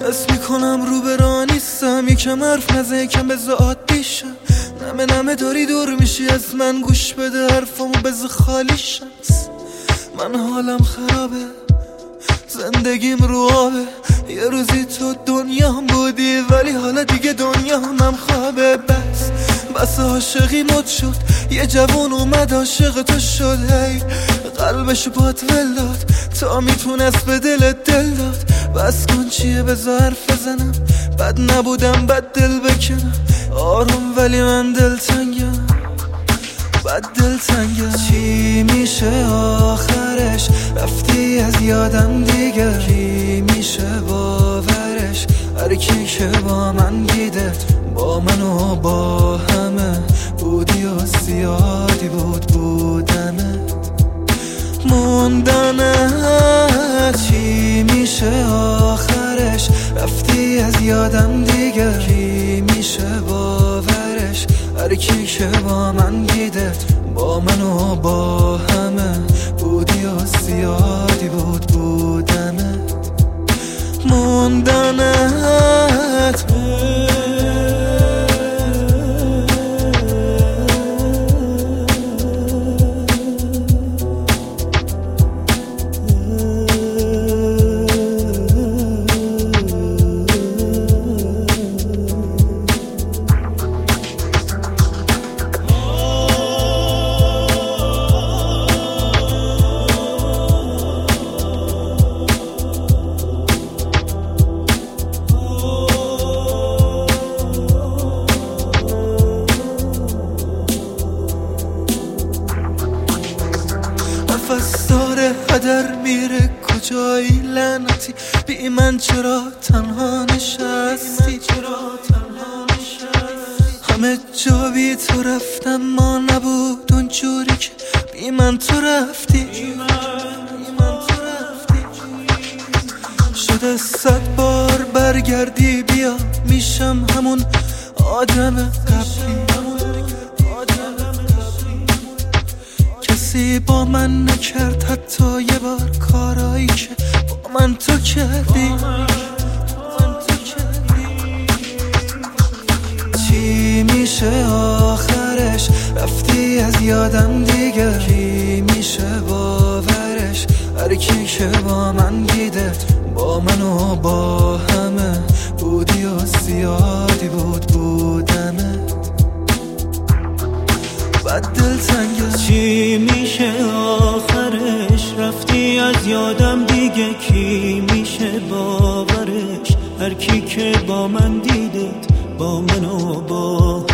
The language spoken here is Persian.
حس میکنم رو برا نیستم، یکم حرف نزن یکم بذار عادی شم. نمه داری دور میشی از من، گوش بده حرفامو بذار خالی شم. من حالم خرابه، زندگیم رو آبه. یه روزی تو دنیام بودی ولی حالا دیگه دنیام خوابه. بس عاشقی مد شد، یه جوون اومد عاشق تو شد. هی قلبشو بات ول داد تا میتونست به دلت دل داد. بس کن چیه بذار حرف بزنم، بد نبودم بد دل بکنم. آروم ولی من دلتنگم، بد دلتنگم. چی میشه آخرش؟ رفتی از یادم دیگه. کی میشه باورش؟ هر کی که با من دیدت، با من و با همه بودی و زیادی بود بودنت موندنت. چی میشه آخرش؟ رفتی از یادم دیگه. کی میشه باورش؟ هر کی که با من دیدت، با من و با همه بودی و زیادی بود بودنت موندنت. نفس داره هدر میره کجایی لعنتی؟ بی من چرا تنها نشستی؟ همه جا بی تو رفتم، ما نبود اونجوری که بی من تو رفتی. شده 100 بار برگردی بیا، میشم همون آدم قبلی. کسی با من نکرد حتی یه بار کارایی که با من تو کردی. چی میشه آخرش؟ رفتی از یادم دیگه. کی میشه باورش؟ هر کی که با من دیدت، با من و با همه بودی و زیادی بود بودنت بد دلتنگم. چی میشه آخرش؟ رفتی از یادم دیگه. کی میشه باورش؟ هر کی که با من دیدت، با من و با